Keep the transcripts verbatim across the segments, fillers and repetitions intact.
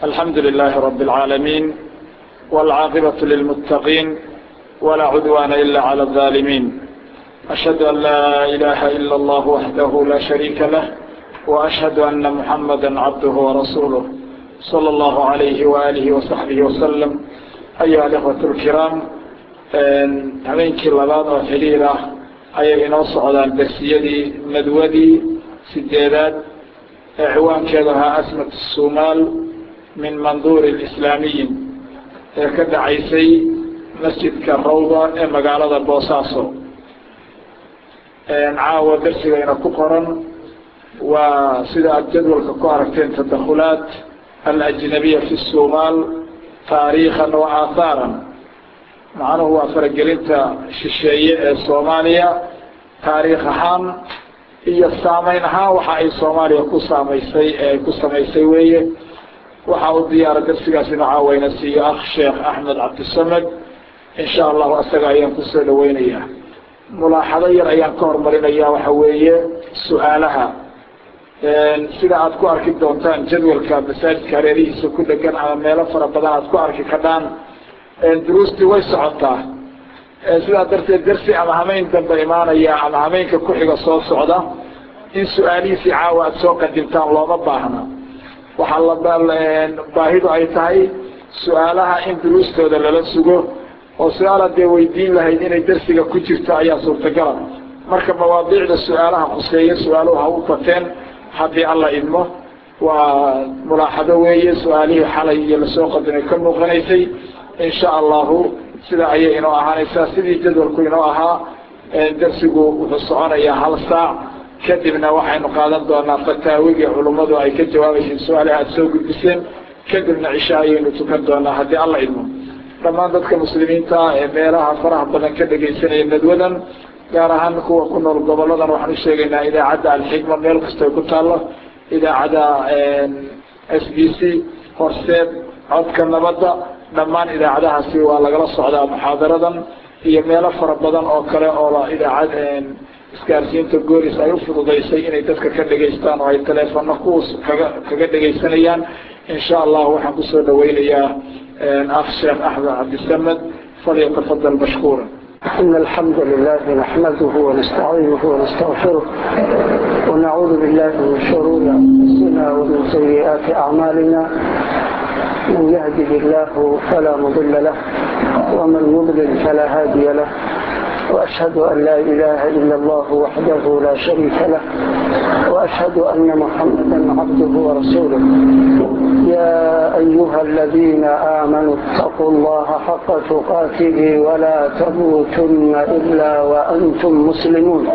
الحمد لله رب العالمين والعاقبة للمتقين ولا عدوان إلا على الظالمين. أشهد أن لا إله إلا الله وحده لا شريك له وأشهد أن محمدا عبده ورسوله صلى الله عليه وآله وصحبه وسلم. أيها الأخوة الكرام، habeenkii labaad oo xiriir ah ayay inoo socdaan darsiyadii madwadii sideedaad ee ciwaankeedu ahaa asmat الsumaal min manduur الإسlaamiyin ee ka dhacaysay masjidka rawda ee magaalada boosaaso. caawa darsigayna ku qoran waa sida aad jadwalka ku aragteen tadakhulaat alajnabiya fi الsumaal taariikhan wa aahaaran. macnuhu waa faragelinta shisheeye ee soomaaliya taariikh ahaan iyo saameyn ahaan waxa ay soomaaliya ku saamaysay ee ku samaysay weeye. waxa uu diyaara darsigaasina caawayna siiyo akh sheekh axmed cabdisamed. in sha allahu asaga ayaan kusoo dhaweynayaa. mulaaxado yar ayaan ka hormarinayaa waxa weeye su-aalaha sida aad ku arki doontaan jadwalka masaajidka hareerihiisa ku dhegan ama meelo fara badan aad ku arki kadhaan. duruustii way socotaa, sidaa darteed darsi ama hameyn dambe imaanaya ama hameenka ku xiga soo socda in su-aalihiisii caawa aad soo qadimtaan looma baahna. waxaa la baahidu ay tahay su-aalaha in duruustooda lala sugo oo su-aal dee weydiin lahayd inay darsiga ku jirto ayaa suurtagala. marka mawaadiicda su-aalaha khuseeya su-aaluhu ha u bateen haddii alla idmo. waa mulaaxado weeye su-aalihii xalay iyo lasoo qadimay ka muuqanaysay. in sha allahu sida ayay inoo ahaanaysaa sidii jadwalku inoo ahaa. darsigu wuxuu soconayaa hal saac, kadibna waxaynu qaadan doonaa fataawigii culummadu ay ka jawaabayeen su-aalaha aad soo gudbiseen, kadibna cisha ayaynu tukan doonaa haddii alla idmo. dhammaan dadka muslimiinta ee meelaha faraha badan ka dhegaysanaya nadwadan, gaar ahaan kuwa ku nool goboladan, waxaan u sheegaynaa idaacadda alxikma meel kasta ay ku taallo, idaacadda s b c, horseed, codka nabadda, dhammaan idaacadahaasi waa lagala socdaa muxaadaradan iyo meelo fara badan oo kale oo idaacad isgaarsiinta goolis ay u fududaysay inay dadka ka dhegaystaan oo ay teleefano kuwas kaga kaga dhegaysanayaan. in sha allah waxaan kusoo dhaweynayaa akh sheekh axmed cabdisamed. falyatafadal mashkuura. إن الحمد لله نحمده ونستعينه ونستغفره ونعوذ بالله من شرور أنفسنا ومن سيئات أعمالنا. من يهده الله فلا مضل له ومن يضلل فلا هادي له. وأشهد أن لا إله إلا الله وحده لا شريك له وأشهد أن محمدا عبده ورسوله. يا أيها الذين آمنوا اتقوا الله حق تقاته ولا تموتن إلا وأنتم مسلمون.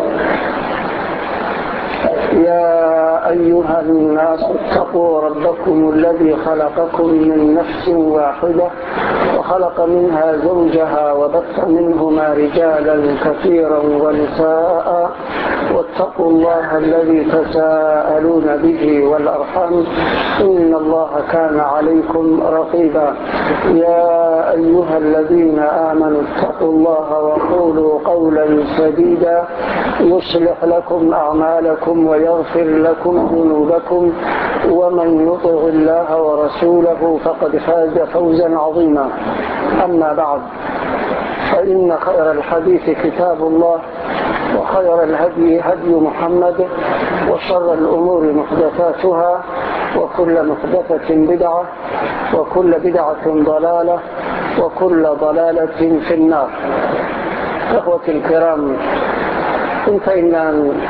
يا أيها الناس اتقوا ربكم الذي خلقكم من نفس واحدة وخلق منها زوجها وبث منهما رجالا كثيرا ونساء واتقوا الله الذي تساءلون به والأرحام إن الله كان عليكم رقيبا. يا أيها الذين آمنوا اتقوا الله وقولوا قولا سديدا يصلح لكم أعمالكم ويغفر لكم ذنوبكم ومن يطع الله ورسوله فقد فاز فوزا عظيما. أما بعد، فإن خير الحديث كتاب الله وخير الهدي هدي محمد وشر الأمور محدثاتها وكل محدثة بدعة وكل بدعة ضلالة وكل ضلالة في النار. أخوتي الكرام، intayna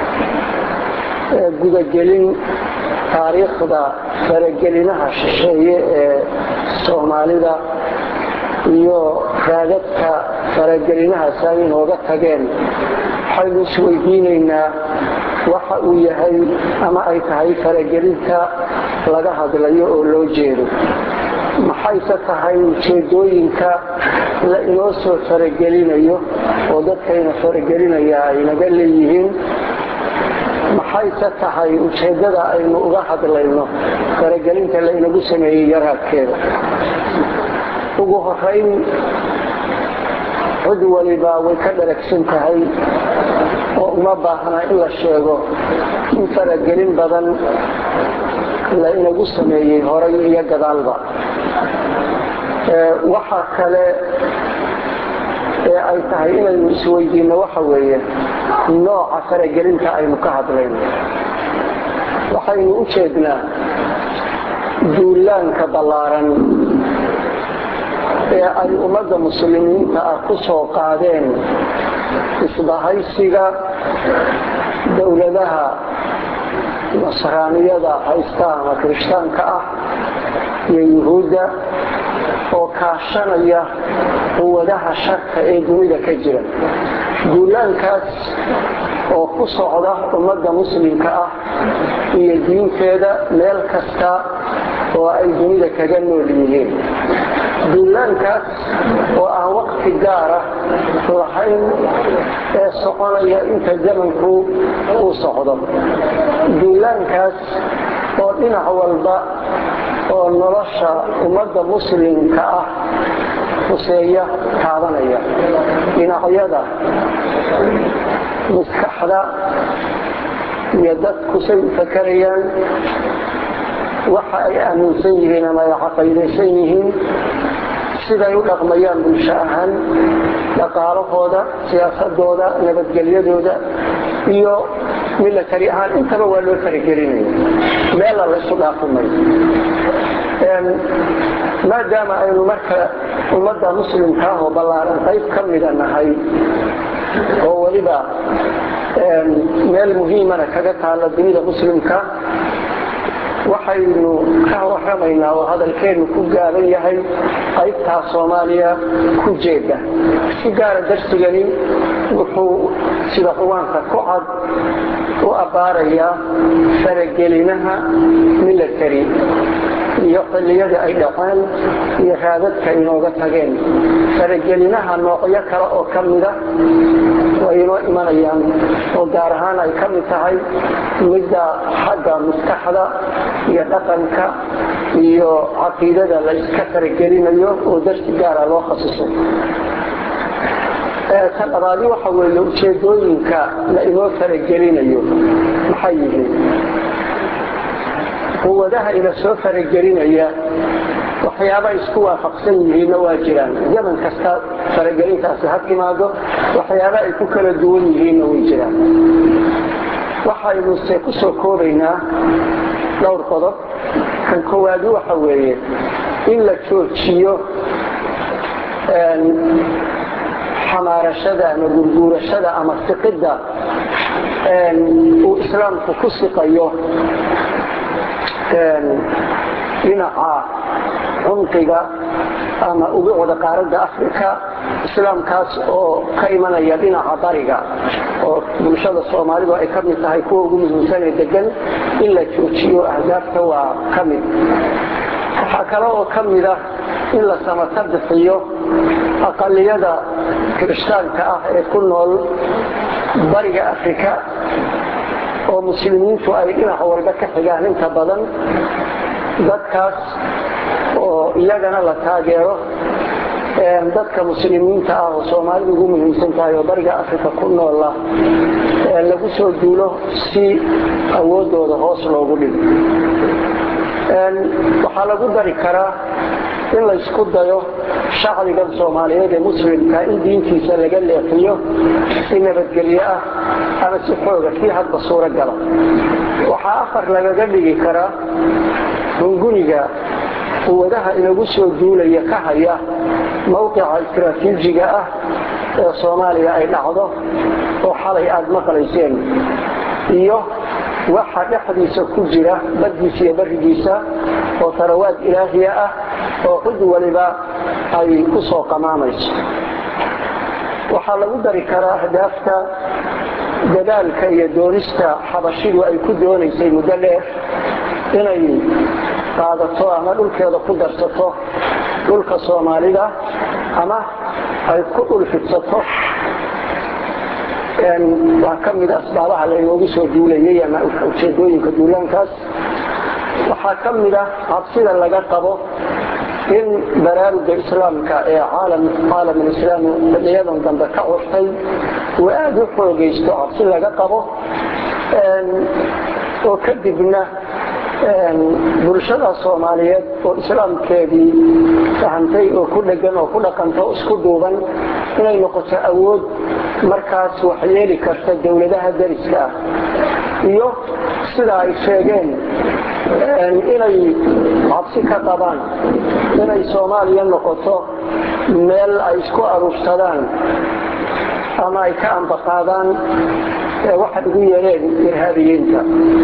gudagelin taariikhda faragelinaha shisheeye ee soomaalida iyo raadadka faragelinahaas ay inooga tageen, waxaynu isweydiinaynaa waxa uu yahay ama ay tahay faragelinta laga hadlayo oo loo jeedo. maxayse tahay ujeedooyinka la inoo soo faragelinayo oo dadkayna faragelinaya ay naga leeyihiin? maxayse tahay ujeedada aynu uga hadlayno faragelinta la inagu sameeyey yaraadkeeda? ugu horeyn, cid waliba way ka dharagsan tahay oo uma baahna in la sheego in faragelin badan la inagu sameeyey horay iyo gadaalba. waxa kale ee ay tahay inaynu isweydiino waxa weeye nooca faragelinta aynu ka hadlayno. waxaynu u jeednaa duulaanka ballaaran ee ay ummadda muslimiinta ah ku soo qaadeen isbahaysiga dowladaha nasraaniyada haysta ama kirishtaanka ah iyo yuhuudda oo kaashanaya quwadaha sharka ee dunida ka jira. duulaankaas oo ku socda ummadda muslimka ah iyo diinteeda meel kasta oo ay dunida kaga nool yihiin. duulaankaas oo aan waqti gaara lahayn ee soconaya inta zamanku uu socdo. duulaankaas oo dhinac walba oo nolosha ummadda muslimka ah huseeya taabanaya. dhinacyada maskaxda iyo dadku say u fakarayaan, waxa ay aaminsan yihiin ama ay caqiidaysan yihiin, siday u dhaqmayaan bulsho ahaan, dhaqaalahooda, siyaasadooda, nabadgelyadooda iyo military ahaan intaba waa loo faragelinaya. meela la isu dhaafimayo. maadaama aynu marka ummadda muslimka ah oo ballaaran qayb ka mida nahay oo weliba meel muhiimana kaga taalla dunida muslimka, waxaynu ka warramaynaa oo hadalkeenu ku gaaban yahay qaybtaa Soomaaliya ku jeeda. si gaara darsigani wuxuu sida xuwaanka ku cad u abaarayaa faragelinaha military iyo xilliyada ay dhaceen iyo raadadka inooga tageen. faragelinaha noocyo kale oo ka mida way inoo imanayaan oo gaar ahaan ay ka mid tahay midda xagga maskaxda iyo dhaqanka iyo caqiidada la iska faragelinayo oo darsi gaara loo khasisay. ka labaadi waxa weeye ujeedooyinka la inoo faragelinayo maxay yihiin. quwadaha ila soo faragelinaya waxyaaba isku waafaqsan yihiin waa jiraan. zaman kasta faragelintaasi ha timaado waxyaaba ay ku kala duwan yihiin way jiraan. waxaynu se ku soo koobaynaa dhowr qodob. kan koowaad waxa weeye in la joojiyo xamaarashada ama gurguurashada ama siqidda uu islaamku ku siqayo dhinaca cumqiga ama ubuucda qaaradda Afrika. islaamkaas oo ka imanaya dhinaca bariga oo bulshada Soomaalidu ay ka mid tahay kuwa ugu muhiimsan ee degan, in la joojiyo ahdaafta waa ka mid. waxaa kale oo ka mid ah in la samata bixiyo aqaliyada kirishtaanka ah ee ku nool bariga Afrika oo muslimiintu ay dhinac walba ka xigaan inta badan. dadkaas oo iyagana la taageero dadka muslimiinta ah oo Soomaalidu ugu muhiimsan tahay oo bariga Afrika ku nool ah lagu soo duulo si awoodooda hoos loogu dhigo. waxaa lagu dari karaa in la isku dayo shacbiga Soomaaliyeed ee muslimka in diintiisa laga leexiyo si nabadgelyo ah ama si xooga si hadba suuragal ah. waxaa afar lagaga dhigi karaa hunguriga quwadaha inagu soo duulaya ka haya mowqica istiraatiijiga ah ee Soomaaliya ay dhacdo oo xalay aad maqlayseen, iyo waxa dhexdiisa ku jira baddiisa iyo barigiisa oo tarawaad ilaahiya ah oo cid waliba ay ku soo qamaamayso. waxaa lagu dari karaa ahdaafta dadaalka iyo doonista xabashidu ay ku doonaysay muddo dheer inay qaadato ama dhulkeeda ku darsato dhulka Soomaalida ama ay ku dhulfidsato. waa ka mid asbaabaha laynoogu soo duulayay ama ujeedooyinka duulaankaas. waxaa ka mid ah cabsida laga qabo in baraaruga islaamka ee caalamul islaami xiliyadan dambe ka curtay uu aada u xoogaysto. cabsi laga qabo oo kadibna bulshada Soomaaliyeed oo islaamkeedii fahantay oo ku dhagan oo ku dhaqanto isku duuban inay noqoto awood markaas wax yeeli karta dawladaha dariska ah iyo sida ay sheegeen inay cabsi ka qabaan inay Soomaaliya noqoto meel ay isku aruursadaan ama ay ka ambaqaadaan waxa ugu yeereen irhaabiyiinta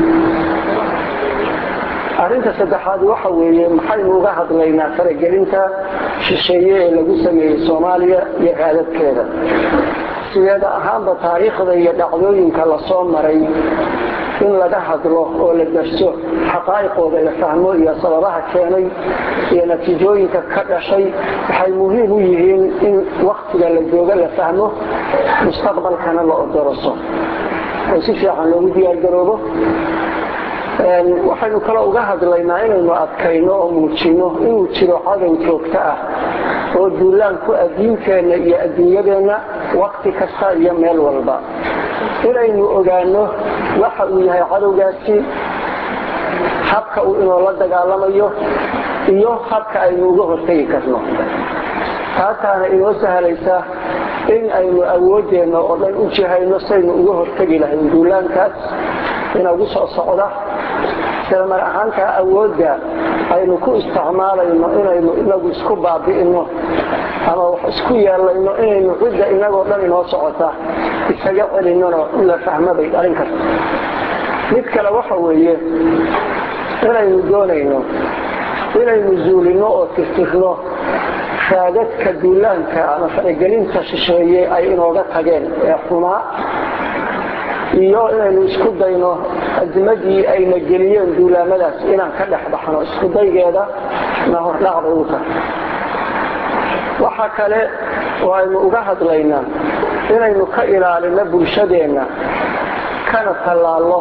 arinta saddexaad waxa weeye maxaynu uga hadlaynaa faragelinta shisheeye ee lagu sameeyay Soomaaliya iyo raadadkeeda sida ahaanba taariikhda iyo dhacdooyinka la soo maray in laga hadlo oo la darso xaqaa'iqooda la fahmo iyo sababaha keenay iyo natiijooyinka ka dhashay waxay muhiim u yihiin in waqtiga la joogo la fahmo mustaqbalkana la odoroso oo si fiican loogu diyaar garoobo waxaynu kala uga hadlaynaa inaynu adkayno oo muujino inuu jiro cadow joogto ah oo duulaan ku addiinteena iyo adduunyadeena waqti kasta iyo meel walba inaynu ogaano waxa uu yahay cadowgaasi habka uu inoo la dagaalamayo iyo habka aynu uga hortagi karno taasana inoo sahlaysa in aynu awoodeena oo dhan u jihayno saynu uga hortagi lahayn duulaankaas inagu soo socda sida mar ahaanka awoodda aynu ku isticmaalayno inaynu inagu isku baabi'ino ama wax isku yeelayno inaynu cidda inagoo dhan inoo socota isaga celinona la fahmabay dhalin karta mid kale waxa weeye inaynu doonayno inaynu zuulino oo tirtirno raadadka duulaanka ama faragelinta shisheeye ay inooga tageen ee xumaa iyo inaynu isku dayno azmadii ayna geliyeen duulaamadaas inaan ka dhex baxno isku daygeeda na hordhacda u tahay waxa kale oo aynu uga hadlaynaa inaynu ka ilaalino bulshadeena kana tallaalo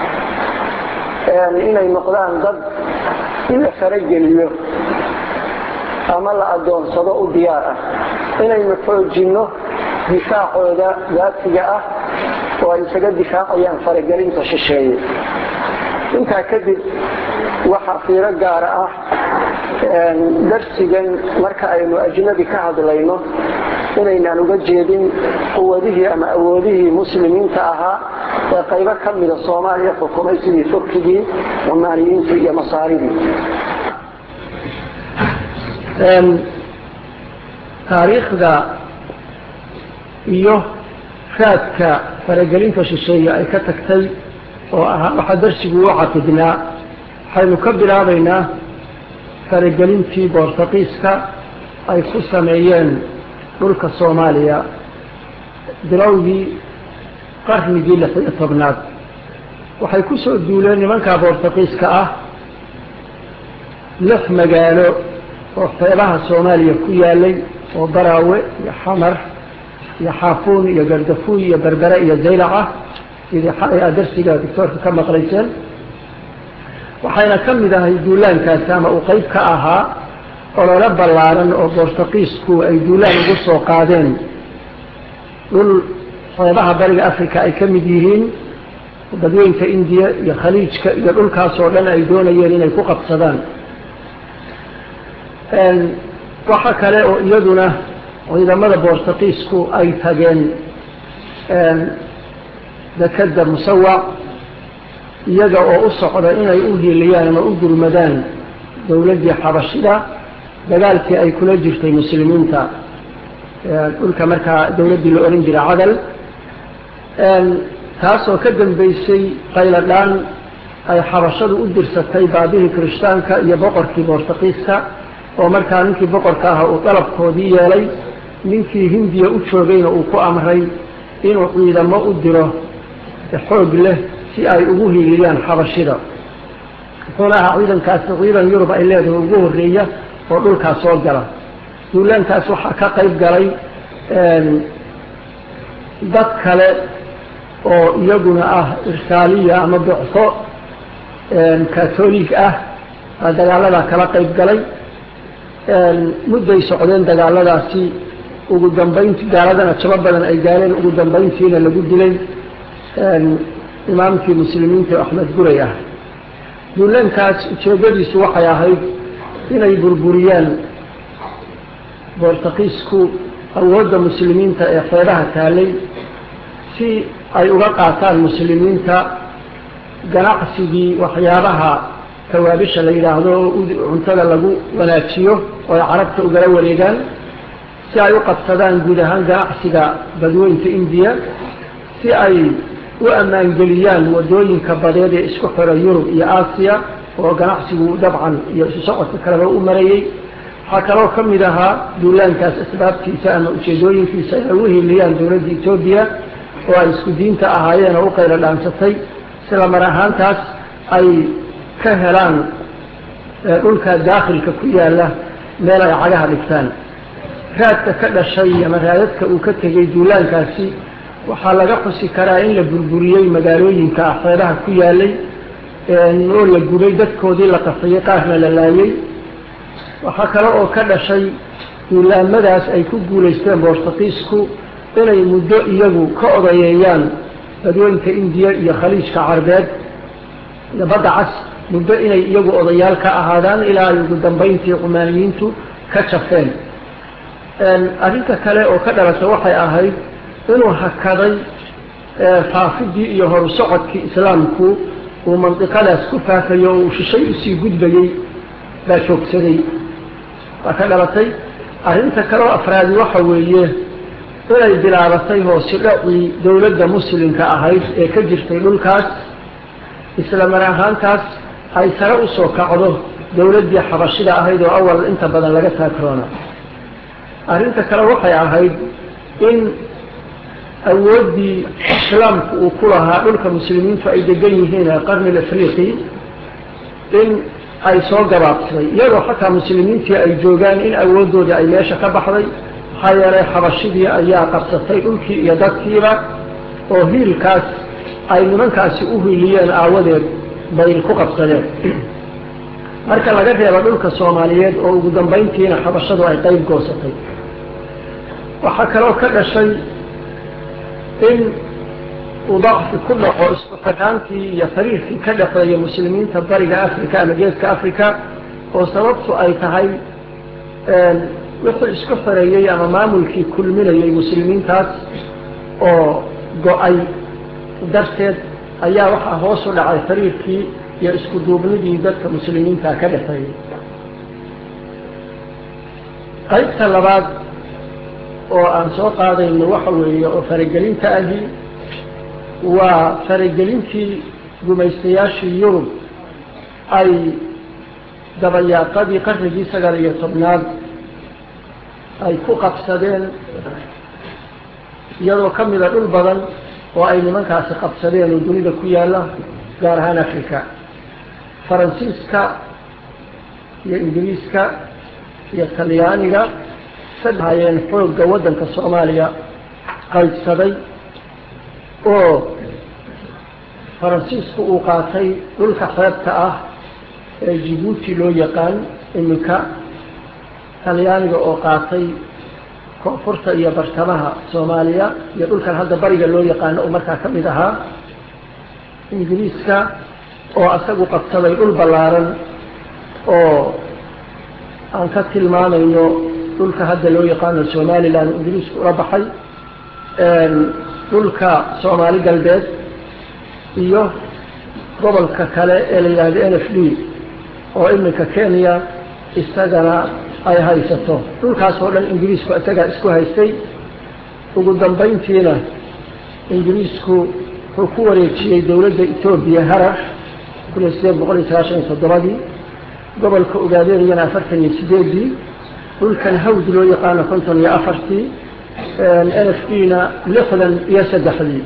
inay noqdaan dad in la farageliyo ama la adoonsado u diyaar ah inaynu xoojino difaacooda daatiga ah oo ay isaga difaacayaan faragelinta shisheeye intaa kadib waxa fiiro gaar ah darsigan marka aynu ajnabi ka hadlayno inaynaan uga jeedin quwadihii ama awoodihii muslimiinta ahaa ee qaybo ka mida Soomaaliya xukumay sidii Turkigii Umaaniyiintii iyo Masaaridii taariikhda iyo raadka faragelinta shisheeye ay ka tagtay oo ah waxa darsigu u xafidnaa waxaynu ka bilaabaynaa faragelintii Boortaqiiska ay ku sameeyeen dhulka Soomaaliya bilowgii qarnigii lix iyo tobnaad waxay ku soo duuleen nimanka Boortaqiiska ah lix magaalo oo xeebaha Soomaaliya ku yaalay oo Baraawe iyo Xamar iyo Xaafuun iyo Gardafuul iyo Berbera iyo Zaylaca sidii xalay darsiga doctorka ka maqlayseen waxayna ka mid ahay duulaankaas ama uu qayb ka ahaa olole ballaaran oo Boortaqiisku ay duulaan ugu soo qaadeen dhul xeebaha bariga Afrika ay ka mid yihiin badweynta Indiya iyo Khaliijka iyo dhulkaas oo dhan ay doonayeen inay ku qabsadaan waxa kale oo iyaduna ciidamada Boortaqiisku ay tageen dekada Musawac iyaga oo u socda inay u hiiliyaan ama u gurmadaan dawladda Xabashida dagaalkii ay kula jirtay muslimiinta dhulka markaa dawladdii la oran jiray Cadal taasoo ka dambeysay qayladaan ay Xabashadu u dirsatay baabihii Kirishtaanka iyo boqorkii Boortaqiiska oo markaa ninkii boqorka ah uu dalabkoodii yeelay ninkii Hindiya u joogayna uu ku amray inuu ciidamo u diro xoog leh si ay ugu hiiliyaan Xabashida wuxuuna ahaa ciidankaas ciidan Yurub ay leedahay ugu horeeya oo dhulkaas soo gala duulaankaas waxaa ka qayb galay dad kale oo iyaguna ah irsaaliya ama buuxso kaatoolig ah dagaalada kala qayb galay mudday socdeen dagaaladaasi ugu dambeyntii gaaladana jabab badan ay gaareen ugu dambeyntiina lagu dilay imaamkii muslimiinta Axmed Guray ah duulaankaas ujeedadiisu waxay ahayd inay burburiyaan boortaqiisku awoodda muslimiinta ee xeebaha taalay si ay uga qaataan muslimiinta ganacsigii waxyaabaha tawaabisha la yidhaahdo oo cuntada lagu wanaajiyo oo ay carabta ugala wareegaan si ay u qabsadaan guud ahaan ganacsiga badweynta indiya si ay u ammaangeliyaan wadooyinka badeed ee isku xira yurub iyo aasiya oo ganacsigu dabcan iyo isu socodka kaleba u marayay waxaa kaloo ka mid ahaa duulaankaas asbaabtiisa ama ujeedooyinkiisa inay u hiliyaan dowladda etoobiya oo ay isku diinta ahaayeen oo u qaylo dhaansatay sida mar ahaantaas ay ka helaan dhulka daakhilka ku yaala meel ay cagaha dhigtaan raadka ka dhashay ama raadadka uu ka tegey duulaankaasi waxaa laga xusi karaa in la burburiyey magaalooyinka xeebaha ku yaalay oo la gubay dadkoodii la qafiyey qaarna la laayay waxaa kale oo ka dhashay duulaamadaas ay ku guulaysteen boortaqiisku inay muddo iyagu ka odayeeyaan badweynta indiya iyo khaliijka carbeed iyo badda cas muddo inay iyagu odayaal ka ahaadaan ilaa ay ugu dambayntii cumaaniyiintu ka jafeen arrinta kale oo ka dhalata waxay ahayd inuu hakaday faafidii iyo horu socodkii islaamku uu mandiqadaas ku faafayo oo uu shishay usii gudbayey baa joogsaday waa ka dhalatay arrinta kaleo afraadi waxa weeye inay bilaabatay hoosi dhacii dowladda muslimka ahayd ee ka jirtay dhulkaas isla mar ahaantaas ay sare u soo kacdo dowladdii xabashida ahayd oo awal inta badan laga taagroona arrinta kale waxay ahayd in awooddii islaamku uu ku lahaa dhulka muslimiintu ay degan yihiin ee qarni afriqi in ay soo gabaabsaday iyadoo xataa muslimiintii ay joogaan in awooddoodii ay meesha ka baxday maxaa yeelay xabashidii ayaa qabsatay dhulkii iyo dadkiiba oo hiilkaas ay nimankaasi u hiiliyeen aawadeed bay ku qabsadeen marka laga reebo dhulka soomaaliyeed oo ugu dambayntiina xabashadu ay qayb goosatay waxaa kaloo ka dhashay in uu dacfi ku dhaco isku xirnaantii iyo xiriirkii ka dhexeeya muslimiinta bariga africa ama geeska africa oo sababtu ay tahay wixii isku xoreeyey ama maamulkii kulminayay muslimiintaas oo go-ay darteed ayaa waxaa hoos u dhacay xiriirkii iyo isku duubnidii dadka muslimiinta ka dhexeeyey qaybta labaad oo aan soo qaadayno waxa weeye oo faragelinta ahi waa faragelintii gumaystayaashii yurub ay dabayaaqadii qarnigii sagaal iyo tobnaad ay ku qabsadeen iyadoo ka mida dhul badan oo ay nimankaasi qabsadeen oo dunida ku yaala gaar ahaan africa faransiiska iyo ingiriiska iyo talyaaniga sadhayeen xoogga waddanka soomaaliya qaybsaday oo faransiisku uu qaatay dhulka xeebta ah ee jibuuti loo yaqaan iminka talyaaniga oo qaatay koonfurta iyo bartamaha soomaaliya iyo dhulkan hadda bariga loo yaqaano oo markaa ka mid ahaa ingiriiska oo isagu qabsaday dhul ballaaran oo aan ka tilmaamayno dhulka hadda loo yaqaano somaliland ingiriisku ula baxay dhulka soomaali galbeed iyo gobolka kale ee la yidhaahdo n f d oo iminka kenya isagana ay haysato dhulkaas oo dhan ingiriisku isagaa isku haystay ugu dambayntiina ingiriisku wuxuu ku wareejiyey dowladda etoobiya harar kun iyo sideed boqol iyo sagaashan iyo toddobadii gobolka ogaadeeyana afartan iyo sideedii dhulkan hawd loo yaqaano konton iyo afartii n f d na lixdan iyo saddexdii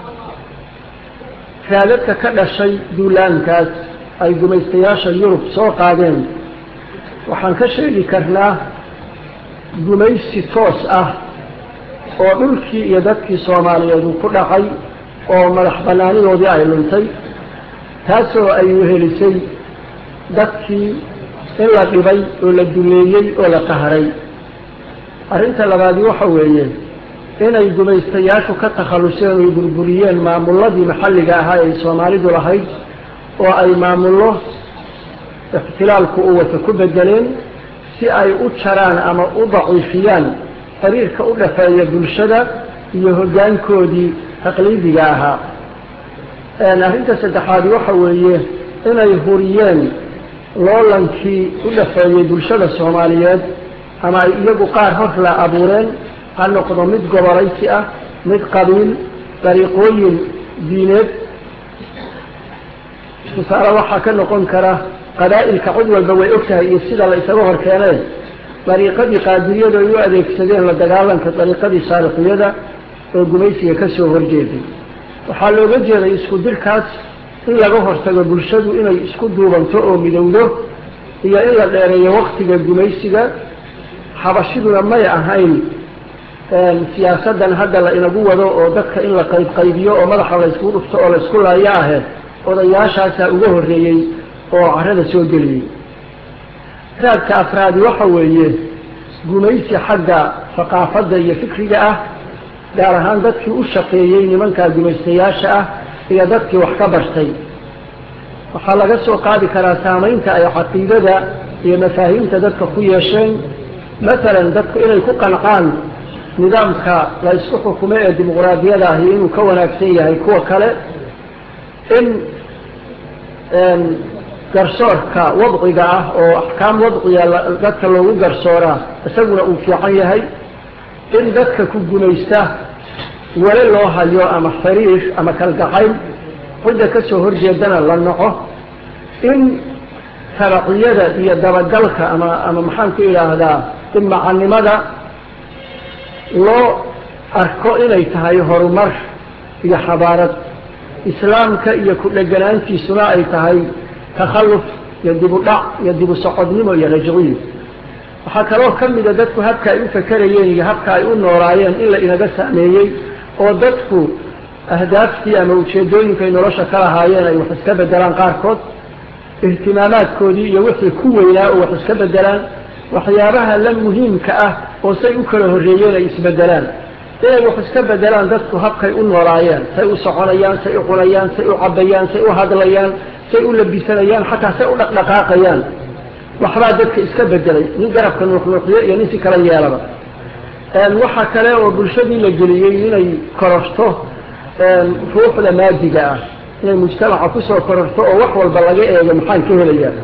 raadadka ka dhashay duulaankaas ay gumaystayaasha yurub soo qaadeen waxaan ka sheegi karnaa gumaysi toos ah oo dhulkii iyo dadkii soomaaliyeed uu ku dhacay oo madax bannaanidoodii ay luntay taasoo ay wehelisay dadkii in la dhibay oo la duleeyey oo la qaharay arrinta labaadi waxa weeye inay gumaystayaashu ka takhalluseen oy burburiyeen maamulladii maxalliga ahaa ee soomaalidu lahayd oo ay maamullo احتلالك قوة كبدلين si ay u jaraan ama u daciifiyaan xiriirka u dhaxeeya bulshada iyo hoggaankoodii taqliidiga ahaa arrinta saddexaad waxa weeye inay huriyeen loolankii u dhaxeeyey bulshada Soomaaliyeed ama ay iyagu qaar hor la abuureen ha noqdo mid gobolaysi ah mid qabiil dariiqooyin diineed tusaale waxaa ka noqon kara qabaa'ilka cid walba way ogtahay iyo sida la isaga hor keenay dariiqadii qaadiriyada ay u adeegsadeen la dagaalanka dariiqadii saarifiyada oo gumaysiga ka soo horjeeday waxaa looga jeeday isku dirkaas in laga hortago bulshadu inay isku duubanto oo midowdo iyo in la dheereeyo waqtiga gumaysiga xabashiduna may ahayn siyaasadan hadda la inagu wado oo dadka in la qayb qaybiyo oo madaxa la isku dhufto oo la isku laayo ahe odayaashaasa uga horreeyey oo carrada soo geliyey raadka afraadi waxa weeye gumaysi xagga thaqaafadda iyo fikriga ah gaar ahaan dadkii u shaqeeyey nimankaa gumaystayaasha ah iyo dadkii wax ka bartay waxaa laga soo qaadi karaa saamaynta ay caqiidada iyo mafaahiimta dadka ku yeesheen maalan dadku inay ku qancaan nidaamka la isku xukumo ee dimuqraadiyada ahi inuu ka wanaagsan yahay kuwa kale in garsoorka wadciga ah oo axkaam wadciya dadka loogu garsooraa isaguna uu fiican yahay in dadka ku gumaysta wali loo hayo ama xiriir ama kalgacayl cidda ka soo horjeedana la noco in sharciyada iyo dabagalka ama ama maxaan ku idhaahdaa in macanimada loo arko inay tahay horumar iyo xabaarad islaamka iyo ku dheganaantiisuna ay tahay takhalluf iyo dib u dhac iyo dib u socodnimo iyo rajciyo waxaa kaloo ka mida dadku habka ay u fakarayeen iyo habka ay u noolaayeen in la inaga saameeyey oo dadku ahdaaftii ama ujeedooyinkay nolosha ka lahaayeen ay wax iska bedelaan qaarkood ihtimaamaadkoodii iyo wixii ku weynaa oo wax iska bedelaan waxyaabaha la muhiimka ah oo say u kala horreeyeen ay isbedelaan inay wax iska bedelaan dadku habkay u noolaayeen say u soconayaan say u cunayaan say u cabayaan say u hadlayaan say u labisanayaan xataa say u dhaqdhaqaaqayaan waxbaa dadka iska bedelay nin garabka nuuxnuuxiyo iyo nin si kala yeelaba waxaa kale oo bulshadii la geliyey inay kororto ruuxda maadiga ah inay mujtamaca kusoo kororto oo wax walba laga eego maxaan ka helayaa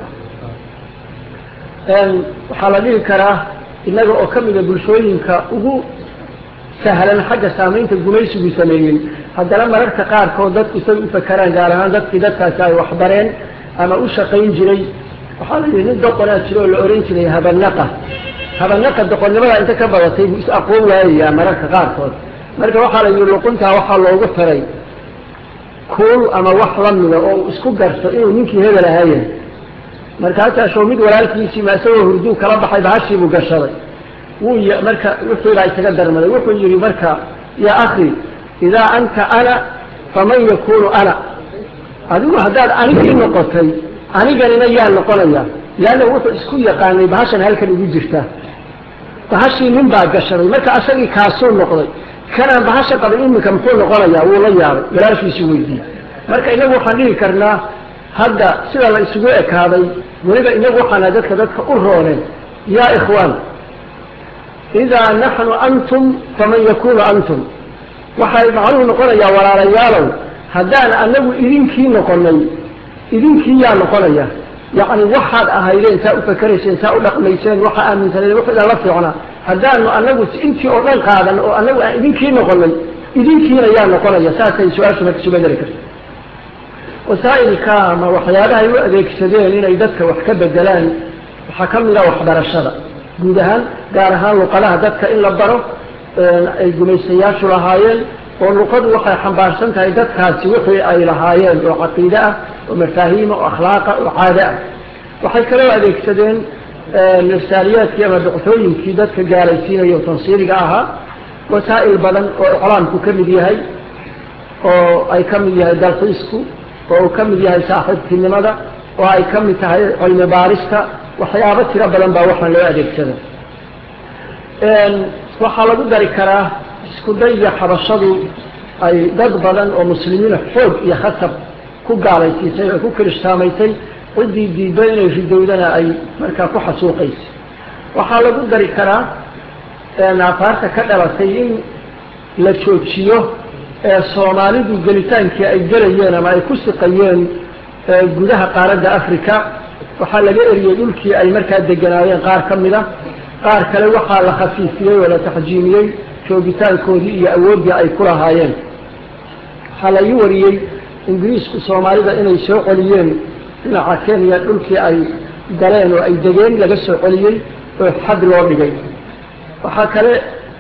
waxaa la dhihi karaa innaga oo ka mida bulshooyinka ugu sahlan xagga saamaynta gumaysigu sameeyey haddana mararka qaarkood dadku say u fakaraan gaar ahaan dadkii dadkaasi ay waxbareen ama u shaqayn jiray waxaa la yidhi nin doqonaa jiro oo la oran jiray habanaqa habanaqa doqonnimada inta ka badatay buu is aqoon waayayaa mararka qaarkood marka waxaa la yidhi luquntaa waxaa loogu xiray kuul ama wax la mida oo isku garto inuu ninkii hebel ahaayeen markaasaa show mid walaalkiisii ma isagoo hurduu kala baxay bahashii buu gashaday wuu marka wuxuu ilaa isaga darmaday wuxuu yidhi marka yaa akhi idaa anta ana faman yakunu ana adigu haddaad anigii noqotay aniganina yaa noqonaya laanna wuxuu isku yaqaanay bahashan halkan ugu jirta bahashii nin baa gashaday marka asagii kaasuu noqday kanaan bahasha qabin iminka muxuu noqonayaa wuu la yaabay walaashiisii weydiiyey marka inagu waxaan dhihi karnaa hadda sida la isugu ekaaday weliba inagu waxaana dadka dadka u rooneen yaa ikhwaan idaa naxnu antum faman yakunu antum waxay macnuhu noqonayaa walaalayaalow haddaan anagu idinkii noqonay idinkii yaa noqonaya yacni waxaad ahaydeen saa u fakerayseen saa u dhaqmayseen waxa aaminsaneen waxida la fiicnaa haddaanu anagu intii oo dhan qaadan oo anagu aan idinkii noqonay idinkiina yaa noqonaya saasay su-aashu marka isu bedeli karta wasaa'ilka ama waxyaabahay u adeegsadeen inay dadka wax ka bedelaan waxaa ka mid a waxbarashada guud ahaan gaar ahaan luqadaha dadka in la baro ay gumaystayaashu lahaayeen oo luqadu waxay xambaarsan tahay dadkaasi wixii ay lahaayeen oo caqiide ah oo mafaahiima oo akhlaaqa oo caado ah waxay kaloo adeegsadeen irsaaliyaadkii ama ductooyinkii dadka gaalaysiinaya oo tansiiriga ahaa wasaa'il badan oo iclaamku ka mid yahay oo ay ka mid yahay dalxiisku oo uu ka mid yahay saaxiibtinimada oo ay ka mid tahay cilmi baarista waxyaabo tiro badan baa waxaan loo adeegsada waxaa lagu dari karaa isku dayga xabashadu ay dad badan oo muslimiina xoog iyo khasab ku gaalaysiisay oo ku kirishtaamaysay ودي دي بين في دولنا أي مركا كحسو قيس وحالة قدر كرا أن أفارت كدر سيئين لتشوتشيو الصومالي دو قلتان كي أي جريين ما يكس قيين قدها قارد أفريكا وحالة غير يقول كي أي مركا دقناوين قار كمدا قار كلا وحالة خفيفية ولا تحجيمية شوقتان كودي أودي أي كرة هايين حالة يوريي إنجليز الصومالي دا إنay soo qoliyeen dhinaca Kenya dhulkii ay galeen oo ay degeen laga soo qoliyay oo xad loo dhigay waxa kale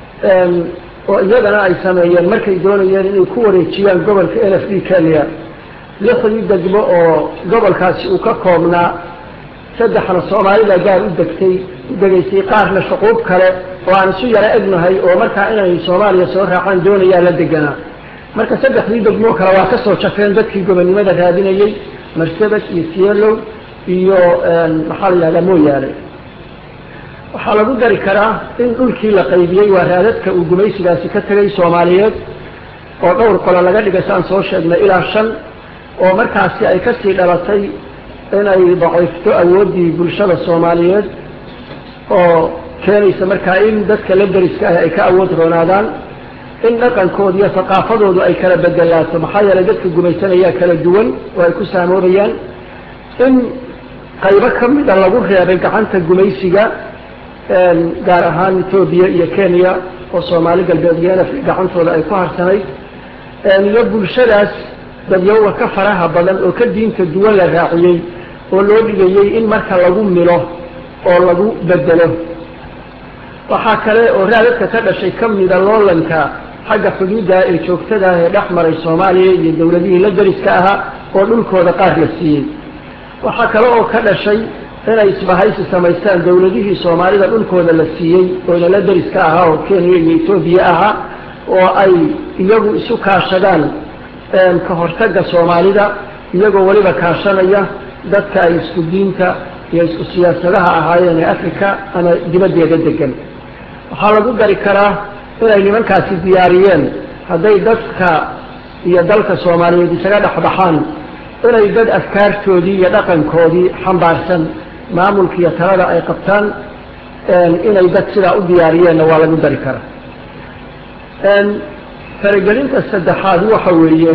oo iyadana ay sameeyeen markay doonayeen inay ku wareejiyaan gobolka N F D Kenya lixdii degmo oo gobolkaasi uu ka koobnaa saddexna Soomaalida gaar u degtay degaysay qaarna shuquub kale oo aan isu yara egnahay oo markaa inay Soomaaliya soo raacaan doonayaan la deganaa marka saddexdii degmo kale waa ka soo jafeen dadkii gobonimada raadinayay Marsabit iyo Siyelo iyo maxaa la yiraahdaa Mooyaale waxaa lagu dari karaa in dhulkii la qaybiyay waa raadadka uu gumaysigaasi ka tagay Soomaaliyeed oo dhowr qolo laga dhigay saan soo sheegnay ilaa shan oo markaasi ay ka sii dhalatay inay daciifto awoodii bulshada Soomaaliyeed oo keenaysa markaa in dadka la dariska ah ay ka awood roonaadaan in dhaqankooda iyo thaqaafadoodu ay kala bedelaato maxaa yeelay dadka gumaysanaya kala duwan oo ay ku saamoodayaan in qaybo ka mid ah lagu reebay gacanta gumaysiga gaar ahaan Itoobiya iyo Kenya oo Soomaali galbeediyana gacantooda ay ku harsanay iyo bulshadaas dadyowa ka faraha badan oo ka diinta duwan la raaciyay oo loo dhigayay in marka lagu milo oo lagu bedelo waxa kale oo raadadka ka dhashay kamida loolanka xagga xuduudda ee joogtada ah ee dhaxmaray Soomaaliya iyo dawladihii la dariska ahaa oo dhulkooda qaar la siiyay waxa kale oo ka dhashay inay isbahaysi samaystaan dawladihii Soomaalida dhulkooda la siiyay oo la dariska ahaa oo Kenya iyo Itoobiya ahaa oo ay iyagu isu kaashadaan ka hortagga Soomaalida iyagoo waliba kaashanaya dadka ay isku diinta iyo isku siyaasadaha ahaayeen ee Afrika ama dibadda degan waxaa lagu dari karaa inay nimankaasi diyaariyeen hadday dadka iyo dalka Soomaaliyeed isaga dhaxbaxaan inay dad afkaartoodii iyo dhaqankoodii xambaarsan maamulka iyo talada ay qabtaan inay dad sidaa u diyaariyeen waa lagu dari karaa faragelinta saddexaad waxa weeye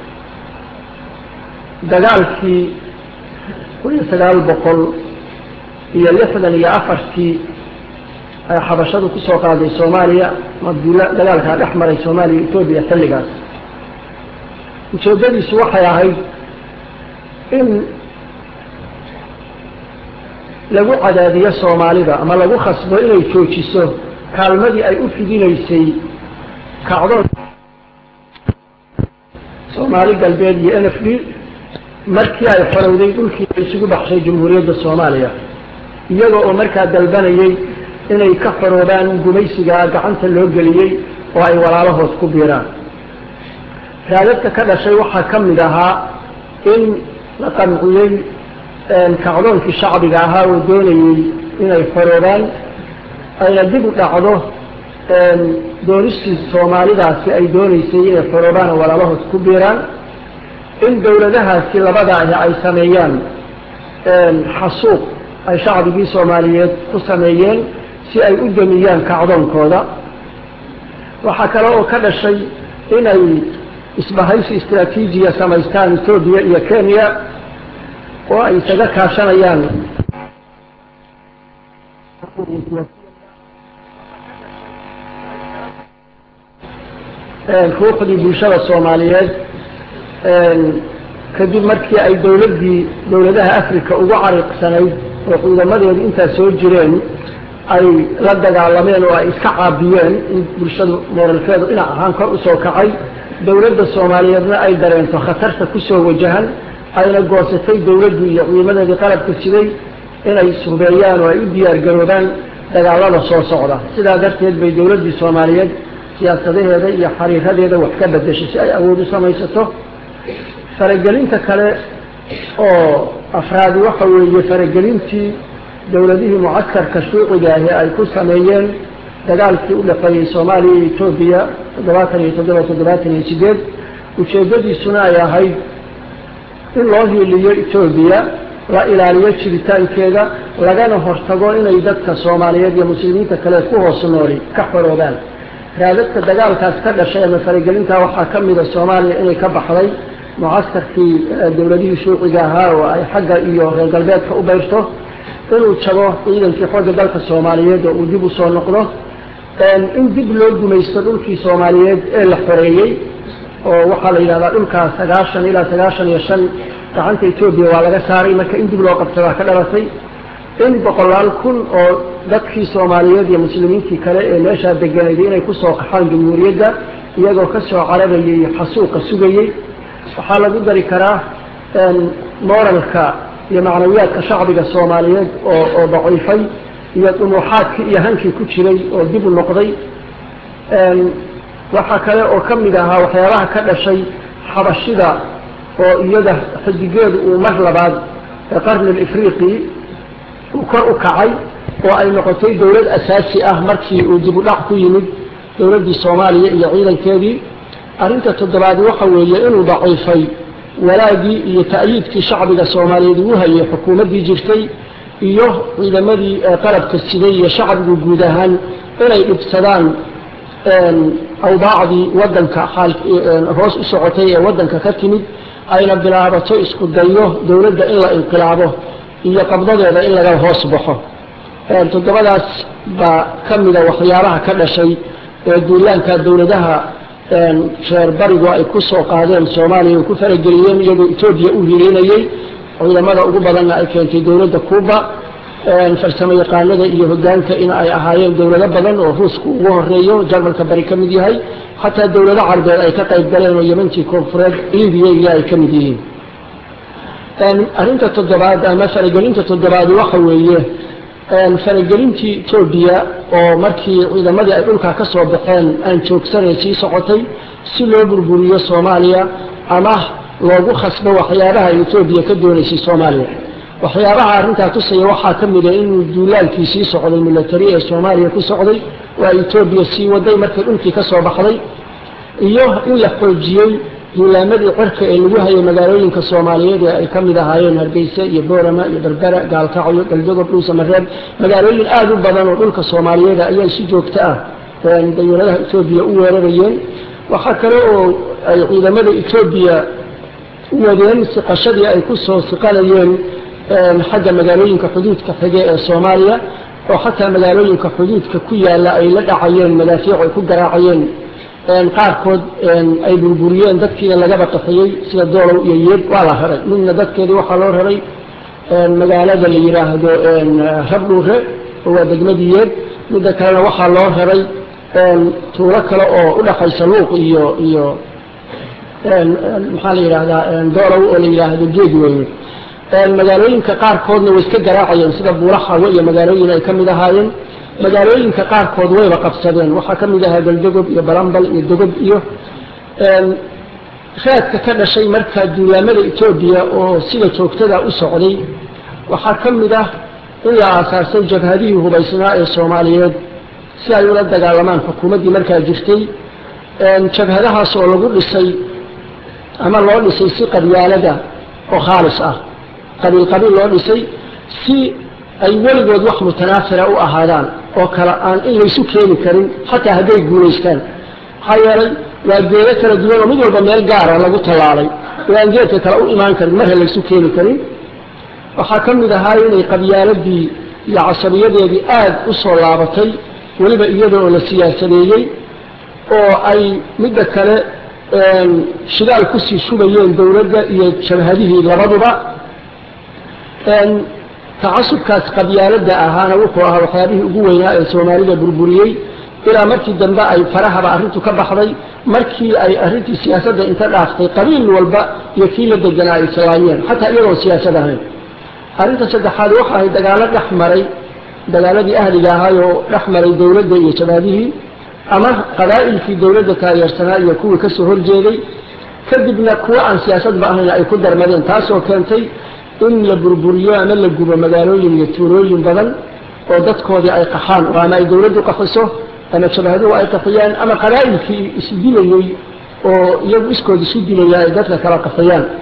dagaalkii kun iyo sagaal boqol iyo lixdan iyo afartii ay xabashadu ku soo qaaday Soomaaliya madula dagaalka dhaxmaray Soomaaliya iyo Itoobiya xilligaas ujeedadiisu waxay ahayd in lagu cadaadiyo Soomaalida ama lagu khasbo inay joojiso kaalmadii ay u fidinaysay kacdoon Soomaali galbeed iyo N F D markii ay xorowday dhulkii ay isugu baxshay Jamhuuriyadda Soomaaliya iyagoo oo markaa dalbanayay inay ka xoroobaan gumaysiga gacanta loo geliyay oo ay walaalahood ku biiraan raadadka ka dhashay waxaa ka mid ahaa in la qanciyay kacdoonkii shacbiga ahaa oo doonayay inay xoroobaan ayna dib u dhacdo doonistii Soomaalidaasi ay doonaysay inay xoroobaan oo walaalahood ku biiraan in dawladahaasi labada ah ay sameeyaan xasuuq ay shacbigii Soomaaliyeed ku sameeyeen si ay u damiyaan kacdoonkooda waxa kale oo ka dhashay inay isbahaysi istiraatiijiya samaystaan Itoobiya iyo Kenya oo ay isaga kaashanayaan ruuxdii bulshada Soomaaliyeed kadib markii ay dawladii dawladaha Afrika ugu cariiqsanayd oo ciidamadeedu inta soo jireen ay la dagaalameen oo ay iska caabiyeen in bulshadu moralkeedu dhinac ahaan kor u soo kacay dawladda Soomaaliyeedna ay dareento khatarta ku soo wajahan ayna goosatay dawladdu iyo ciidamadeedii qalabka siday inay suubeeyaan oo ay u diyaar garoobaan dagaalada soo socda sidaa darteed bay dawladdii Soomaaliyeed siyaasadaheeda iyo xariiradeeda wax ka bedeshay si ay awood u samaysato faragelinta kale oo afraadi waxa weeye faragelintii dawladihii mucaskarka shuuciga ah ay ku sameeyeen dagaalkii u dhexeeyay Soomaaliya iyo Itoobiya toddobaatan iyo toddoba toddobaatan iyo sideed ujeedadiisuna ay ahayd in loo hiiliyo Itoobiya la ilaaliyo jiritaankeeda lagana hortago inay dadka Soomaaliyeed iyo muslimiinta kale ku hoos nooli ka xoroobaan raadadka dagaalkaas ka dhashay ama faragelinta waxaa ka mid ah Soomaaliya inay ka baxday mucaskarkii dawladihii shuuciga ahaa oo ay xagga iyo reer galbeedka u beerto inuu jabo ciidankii xoogga dalka Soomaaliyeed oo uu dib u soo noqdo in dib loo gumaysto dhulkii Soomaaliyeed ee la xoreeyay oo waxa la yiraahdaa dhulka sagaashan ilaa sagaashan iyo shan gacanta Itoobiya waa laga saaray marka in dib loo qabsadaa ka dhalatay in boqolaal kun oo dadkii Soomaaliyeed iyo muslimiintii kale ee meesha deganay inay ku soo qaxaan jamhuuriyadda iyagoo ka soo cararayay xasuuqa sugayay waxaa lagu dari karaa moralka iyo macnawiyaadka shacbiga Soomaaliyeed oo oo daciifay iyo dumuuxaadkii iyo hankii ku jiray oo dib u noqday waxa kale oo kamid ahaa waxyaabaha ka dhashay xabashida oo iyada xidigeedu uu mar labaad qarni afriqi uu kor u kacay oo ay noqotay dawlad asaasi ah markii uu dib u dhac ku yimid dawladii Soomaaliya iyo ciidankeedii arinta toddobaad waxa weeye inuu daciifay walaagii iyo ta'yiidkii shacbiga Soomaaliyeed uu hayay xukuumadii jirtay iyo ciidamadii qalabka siday iyo shacbigu guud ahaan inay dhibsadaan awdaacdii wadanka xaal hoos u socotay ee wadanka ka timid ayna bilaabato isku dayo dawladda in la inqilaabo iyo qabdadeeda in laga hoos baxo toddobadaas ba kamida waxyaabaha ka dhashay ee duulaanka dawladaha sheer barigu ay ku soo qaadeen Soomaaliya oo ku farageliyeen iyadoo Itoobiya u hiilinayay ciidamada ugu badanna ay keentay dawladda Kuuba farsamo yaqaanada iyo hoggaanka in ay ahaayeen dawlado badan oo Ruuska ugu horeeyo Jarmalka bari ka mid yahay hatta dawlado Carbeed ay ka qayb galeen oo Yementii Koonfureed Liibiya ay ka mid yihiin arinta toddobaad ama faragelinta toddobaad waxa weeye faragelintii Itoobiya oo markii ciidamadii ay dhulka ka soo baxeen aan joogsanay si socotay si loo burburiyo Soomaaliya ama loogu khasbo waxyaabaha Itoobiya ka doonaysay Soomaaliya waxyaabaha arinta tusay waxa kamid ah in duulaankii sii socday military ee Soomaaliya ku socday waa Itoobiya si waday markii dhulkii ka soo baxday iyo in la xoojiyay duulaamadii cirka ee lagu hayay magaalooyinka Soomaaliyeed ee ay kamid ahaayeen Hargeysa iyo Boorama iyo Berbera Gaalkacyo Galdogob Dhuusamareeb magaalooyin aad u badan oo dhulka Soomaaliyeed ayaa si joogto ah dawladaha Itoobiya u weerarayeen waxa kale oo ay ciidamada Itoobiya wadeen siqashadii ay ku soo siqalayeen xagga magaalooyinka xuduudka xiga ee Soomaaliya oo xataa magaalooyinka xuduudka ku yaala ay la dhacayeen madaafiic ay ku garaacayeen qaarkood ay burburiyeen dadkii laga baqayay sida Doolow iyo Yeed waa la haray midna dadkeedii waxa loo raray magaalada la yiraahdo Rabluure oo degmadii Yeed midda kale waxa loo raray tuulo kale oo u dhaxaysa Luuq iyo iyo maxaa la yiraahdaa Doolow oo la yiraahdo Geedweyne magaalooyinka qaarkoodna way iska garaacayeen sida Buuraha iyo magaalooyin ay kamid ahaayeen magaalooyinka qaarkood wayba qabsadeen waxa kamid ah Galdogob iyo Balambal iyo Dogob iyo raadka ka dhashay marka duulaamada Itoobiya oo sida joogtada u socday waxa kamid ah in la aasaasay jabhadihii hubaysnaa ee Soomaaliyeed si ay ula dagaalamaan xukuumadii markaa jirtay jabhadahaas oo lagu dhisay ama loo dhisay si qabyaalada oo khaalis ah qabiil qabiil loo dhisay si ay weligood wax mutanaafira u ahaadaan oo kala aan in la isu keeni karin xataa haday guuleystaan hayray waa geedo kala duwan oo mid walba meel gaar ah lagu talaalay waan geedka kala u imaan karin mar la isu keeni karin waxa kamid ahaa inay qabyaaladii iyo casabiyadeedii aad u soo laabatay waliba iyadoo la siyaasadeeyay oo ay midda kale shidaal ku sii shubayeen dawladda iyo jabhadihii labaduba تعصبكاس قبيالة أهانا وقوها وحيابه قوينا السومالية بربوريي إلى مركي الدنباء أي فرها بأهرتو كبحضي مركي أي أهرتي سياسة إنت الأخطي قليل والباء يكيل الدجناء السلايين حتى يروا سياسة هاي أهرتي سد حال وقعها دقالة رحمري دقالة أهل جاهاي رحمري دولة دي شبابه أما قلائل في دولة كارير سناء يكون كسهر جيري كذبنا كوا عن سياسة بأهلنا أي كدر مدين تاسو كانتي in la burburiyo ama la gubo magaalooyin iyo tuulooyin badan oo dadkoodii ay qaxaan oo ama ay dawladdu qaxiso ama shabahaduhu ay qaxiyaan ama qaraa'ilkii isdilayay oo iyagu iskood isu dilayay ay dadka kala qaxiyaan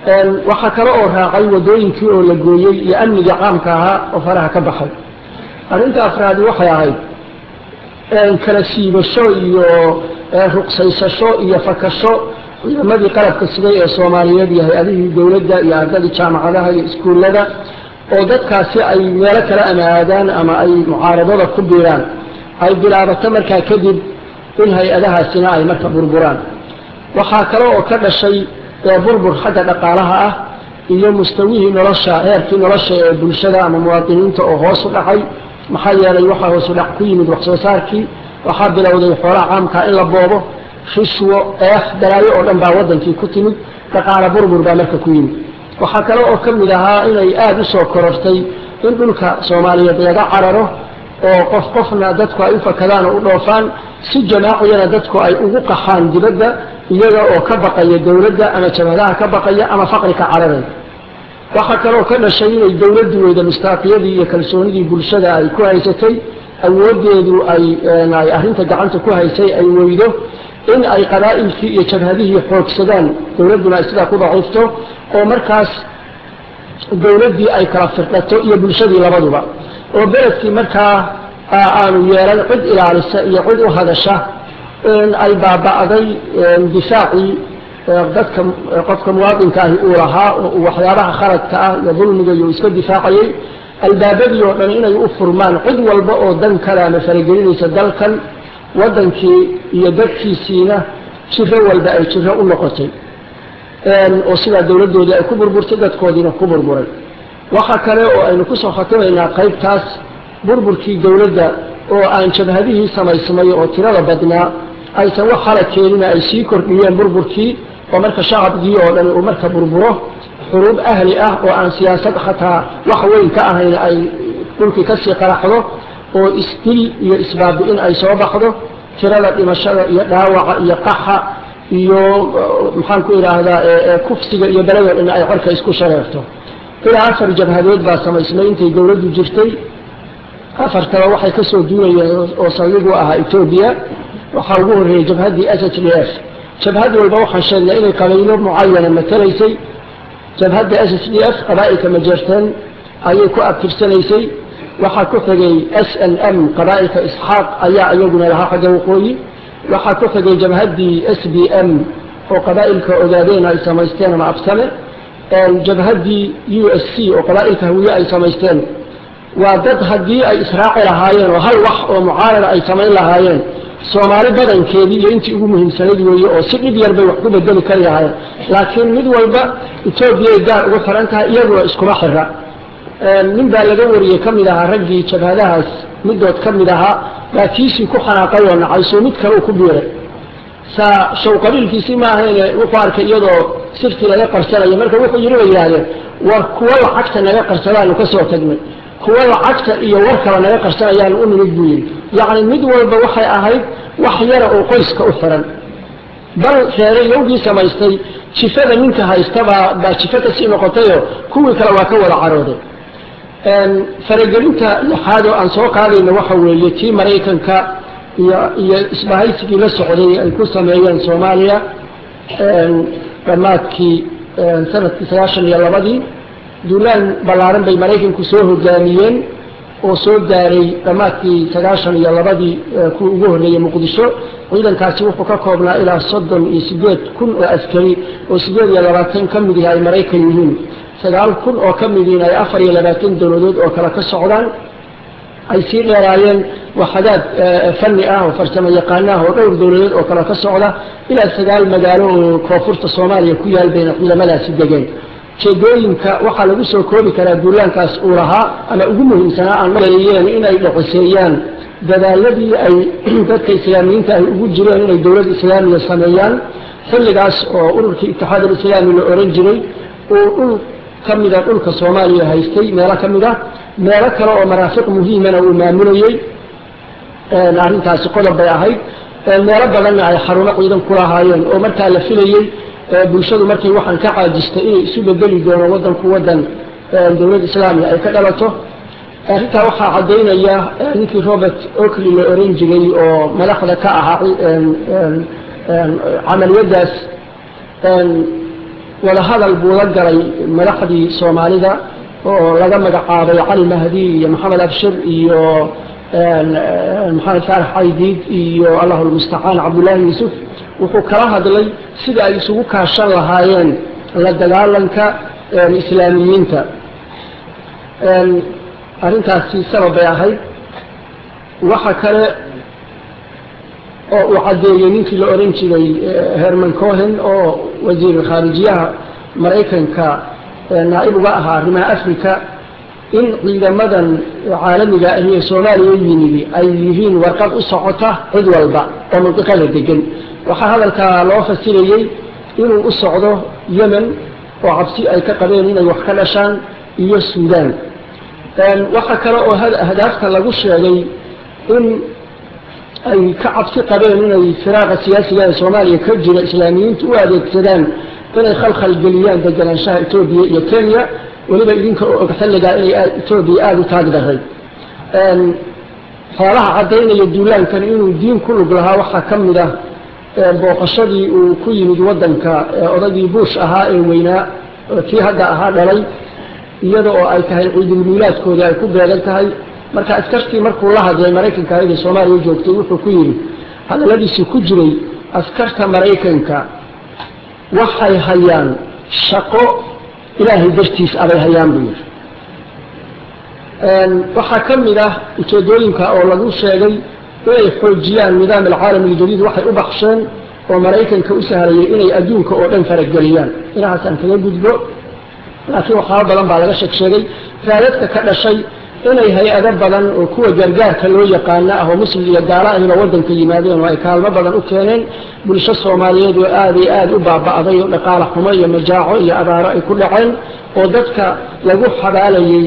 waxaa kale oo raacay wadooyinkii oo la gooyey iyo amniga caamka ahaa oo faraha ka baxay arrinta afraadi waxay ahayd kala siibasho iyo ruqsaysasho iyo fakasho ciidamadii qalabka siday ee Soomaaliyeed iyo hay'adihii dawladda iyo ardadii jaamacadaha iyo iskuulada oo dadkaasi ay meelo kala amaadaan ama ay mucaaradada ku biiraan ay bilaabato markaa kadib in hay'adahaasina ay marka burburaan waxaa kale oo ka dhashay burbur xagga dhaqaalaha ah iyo mustawihii nolosha heerkii nolosha ee bulshada ama muwaadiniinta oo hoos u dhacay maxaa yeelay waxa hoos u dhac ku yimid wax soo saarkii waxaa bilowday xoolaha caamka in la boobo khishwo eex dalaayo oo dhan baa wadankii ku timid dhaqaale burbur baa marka ku yimid waxaa kale oo ka mid ahaa inay aad u soo korortay in dhulka Soomaaliyeed laga cararo oo qof qofna dadku ay u fakadaan oo u dhoofaan si jamaaciyana dadku ay ugu qaxaan dibadda iyaga oo ka baqaya dawladda ama jabhadaha ka baqaya ama faqri ka cararay waxa kale oo ka dhashay inay dawladdu weyda mustaqiyadii iyo kalsoonidii bulshada ay ku haysatay awoodeedu ay ay arrinta gacanta ku haysay ay weydo in ay qadaa'ilkii iyo jabhadihii xoogsadaan dawladduna ay sidaa ku daciifto oo markaas dawladdii ay kala firdhato iyo bulshadii labaduba oo beledkii markaa aanu yeelan cid ilaalisa iyo cid u hadasha in ay baaba'day difaacii dadka qofka muwaadinka ah uu lahaa oo waxyaabaha khaladka ah iyo dulmiga iyo iska difaacayay albaabadii oo dhan inay u furmaan cid walba oo dan kale ama faragelinaysa dalkan wadankii iyo dadkiisiina jiro walba ay jiro u noqotay oo sida dawladdoodii ay ku burburtay dadkoodiina ku burburay waxa kale oo aynu ku soo khatimaynaa qaybtaas burburkii dawladda oo aan jabhadihii samaysmay oo tirada badnaa aysan wax kala keenin ay sii kordhiyeen burburkii oo marka shacabkii oo dhan uu marka burburo xuruub ahli ah oo aan siyaasad xataa wax weyn ka ahayn ay dhulkii ka sii qaraxdo oo isdil iyo isbaabi'in ay soo baxdo tirada dhimashada iyo dhaawaca iyo qaxa iyo maxaan ku idhaahdaa kufsiga iyo balada in ay qorka isku shareerto ilaa afar jabhadood baa samaysmay intay dawladdu jirtay afartaba waxay ka soo duulayeen oo saldhig u ahaa Ethiopia waxaa ugu horreeyay jabhaddii S H D F jabhad walba waxaan sheegnay inay qabiilo mucayana matalaysay jabhadda S H D F qabaa'ilka majeerteen ayay ku abtirsanaysay waxaa ku xigay S N M qabaa'ilka Isxaaq ayaa iyaguna lahaa xagga waqooyi waxaa ku xigay jabhaddii S B M oo qabaa'ilka ogaadeen ay samaysteen ama absame jabhaddii U S C oo qabaa'ilka hawiye ay samaysteen waa dad haddii ay israaci lahaayeen oo hal wax oo mucaarada ay samayn lahaayeen Soomaali badankeedii iyo intii ugu muhiimsanayd weeye oo si dhib yar bay wax ku bedeli kari lahaayeen laakiin mid walba Ethiopia ay gaar ugu xiran tahay iyaguna iskuma xirra nin baa laga wariyey ka mid ahaa raggii jabhadahaas midood ka mid ahaa baa kiisii ku xanaaqay oo nacay soo mid kale uu ku biiray saa show qabiilkiisii ma ahayn wuxuu arkay iyadoo sirtii laga qarsanayo marka wuxuu yiri way yiraahdeen war kuwa lacagta naga qarsadaanu ka soo tagnay kuwa lacagta iyo warkaba naga qarsanayaan u nimid buu yiri yacni mid walba waxay ahayd wax yara oo qoyska u xiran bal reeray yowgii samaystay jifada ninka haystaba baa jifada si noqotayo kuwii kale waa ka wada carooday faragelinta lixaad oo aan soo qaadayna waxa weeye tii Mareykanka iyo iyo isbahaysigii la socday ay ku sameeyeen Soomaaliya dhammaadkii sanadkii sagaashan iyo labadii duulaan ballaaran bay Mareykanku soo hogaamiyeen oo soo gaaray dhammaadkii sagaashan iyo labadii ku ugu horreeyay Muqdisho ciidankaasi wuxuu ka koobnaa ilaa soddon iyo sideed kun oo askari oo sideed iyo labaatan ka mid yahay Mareykan yihiin sagaal kun oo ka mid yihiin ay afar iyo labaatan dawladood oo kala ka socdaan ay sii dheeraayeen waxadaad fanni ah oo farsamo yaqaan ah oo dhowr dawladood oo kala ka socda ilaa sagaal magaalo oo koonfurta Soomaaliya ku yaal bayna ciidamadaasi degan jeedooyinka waxaa lagu soo koobi karaa duulaankaas uu lahaa ama ugu muhiimsanaa aan maleeyeen inay dhaqiseeyaan dadaaladii ay dadka islaamiyiinta ay ugu jireen inay dawlad islaamiga sameeyaan xilligaas oo ururkii ittixaad al-islaami la oran jiray oo dhul ka mid ah dhulka Soomaaliya haystay meelo ka mid ah meelo kale oo maraafiq muhiimana uu maamulayay arrintaasi qodob bay ahayd meelo badan ay xarumo ciidan ku lahaayeen oo markaa la filayay bulshadu markay waxaan ka caajistay inay isu bedeli doono wadanku wadan dawlad islaamiga ay ka dhalato arrintaa waxaa caddaynaya ninkii Robert Oakley la oran jiray oo madaxda ka ahaa camaliyadaas ولا هذا البولجري ملحدي سوماليدا ولقى مقعابي علي المهدي محمد أبشر إيو محمد فارح حيديد إيو الله المستعان عبد الله يوسف وحكراها دلي سيدا يسوق كاشان لهايين لدقالنك الإسلاميين تا أرنتها في سبب يا هاي وحكرا وحد يمينك لأورنتي لي هيرمان كوهن أو وزير الخارجية مريكان كا نائب بقها رما أفريكا إن إذا مدن عالمي هي سومالي يجيني أي يهين ورقب أسعته عدوى الباء ومنطقة لديكن وحهذا كالوفة السيريي إنه أسعده يمن وعبسي أي كقبين إنه يحكالشان إيو السودان وحكرا هدافك لغوش يعني إن أي كعبسي قبين إنه فراغ السياسي سوماليا كجل إسلاميين تؤدي السودان إنه خلق الجليان دجلان شاه إثيوبيا يا كينيا ولبا يدينك أكتلقى إلي إثيوبيا آدو تاقدهي حالها عدين يدولان كان إنه الدين كله قلها وحا كمده بوقشدي وكي مدودنك أرادي بوش أها ويناء في هذا أها دلي يدعو أي كهي عيد الميلاد كودي أي كبرى لكهي مركا أسكرتي مركو الله زي مريكن كهيدي سومالي وجوكتي وحكويري هذا الذي سكجري أسكرت مريكنك وحي هيان شقو إلهي درتيس أبي هيان بير وحا كمده وتدوينك أو لغو شاقي إنay xoojiyaan nidaam العالمي الجديد waxay u baxsheen oo Mareykanka u sahlay inay adduunka oo dhan farageliyaan inaas aan kaga gudbo laakiin waxa badan baa laga sheegay raadadka ka dhashay inay hay'ado badan oo kuwa gargaarka loo yaqaan ah oo muslim iyo gaalaha wadanka yimaadeen oo ay kaalmo badan u keeneen bulshada Soomaaliyeed oo aad iyo aad u baaba'day oo dhaqaale xumo iyo majaaco iyo abaaro ay ku dhaceen oo dadka lagu xabaalayay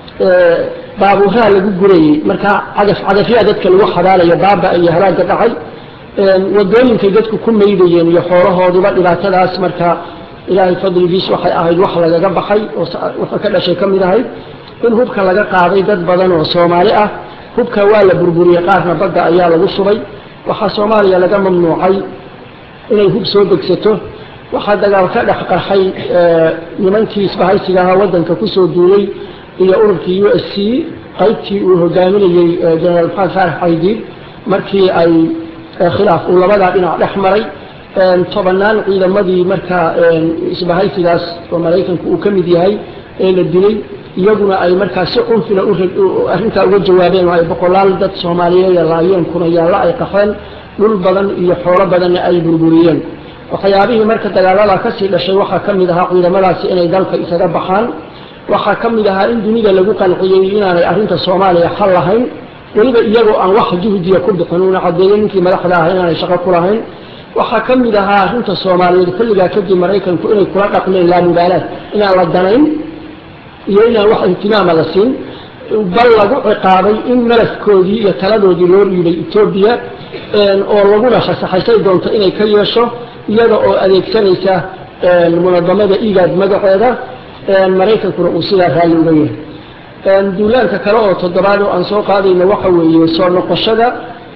baabuha lagu gurayay marka cagaf cagafya dadka lagu xadaalayo baaba iyo halaaga dhacay wadooyinka dadku ku meydayeen iyo xoolahooduba dhibaatadaas marka ilaahay fadligiisa waxay ahayd wax laga baxay oo waxa ka dhashay kamid ahayd in hubka laga qaaday dad badan oo Soomaali ah hubka waa la burburiyay qaarna badda ayaa lagu shubay waxa Soomaaliya laga mamnuucay inay hub soo degsato waxa dagaal ka dhex qarxay nimankii isbahaysiga wadanka ku soo duulay iyo ururkii U S C qaybtii uu hogaaminayay General Faarax Xaydiid markii ay khilaaf uu labada dhinac dhex maray tobanaan ciidamadii marka isbahaysigaas oo Mareykanku uu ka mid yahay ee la dilay iyaguna ay marka si qunfila u arrinta uga jawaabeen ay boqolaal dad Soomaaliyeed laayeen kuna yaala ay qaxeen dhul badan iyo xoolo badan ay burburiyeen waxyaabihii marka dagaalada ka sii dhashay waxa kamid ahaa ciidamadaasi inay dalka isaga baxaan waxa kamid ahaa in dunida lagu qanciyay inaanay arrinta Soomaaliya xal lahayn waliba iyagoo aan wax juhdiya ku bixin cadeeyeenkii madaxda ah inaanay shaqo ku lahayn waxa kamid ahaa arrinta Soomaaliyeed xilliga kadib Mareykanku inay kula dhaqmeen la mubaalaad inaan la danayn iyo inaan wax ihtimaam la siin bal lagu ciqaabay in malafkoodii iyo taladoodii loo dhiibay Itoobiya oo lagu naxasaxay doonto inay ka yeesho iyada oo adeegsanaysa munadamada igaad magaceeda Mareykankuna uu sida raali uga yahay duulaanka kale oo toddobaad oo aan soo qaadayna waxa weeye soo noqoshada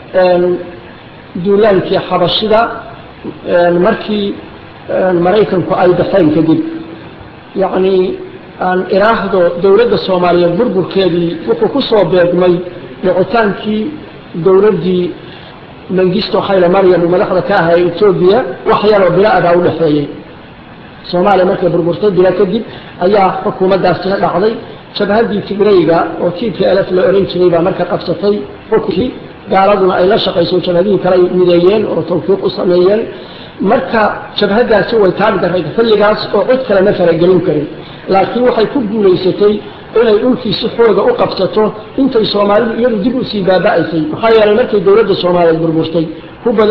duulaankii xabashida markii Mareykanku ay baxeen kadib yani aan iraahdo dawladda Soomaaliyeed burburkeedii wuxuu ku soo beegmay dhicitaankii dawladdii Mengistu Haile Mariam madaxda ka ahayd Itoobiya wax yar oo bilaad ah u dhaxeeyay Soomaaliya markay burburtay bila kadib ayaa xukuumaddaasi dhacday shabahadii Tigrayga oo T P L F la oran jiray baa marka qabsatay xukunkii gaaladuna ay la shaqayso shabahadii kale mideeyeen oo tawfiiq u sameeyeen marka shabahadaasi way taagdaray xilligaas oo cid kale ma faragelin karin laakiin waxay ku guuleysatay inay dhulkii si xooga u qabsato intay Soomaalidu iyadu dib u sii baaba'aysay maxaa yeelay markay dawladda Soomaaliyeed burburtay ku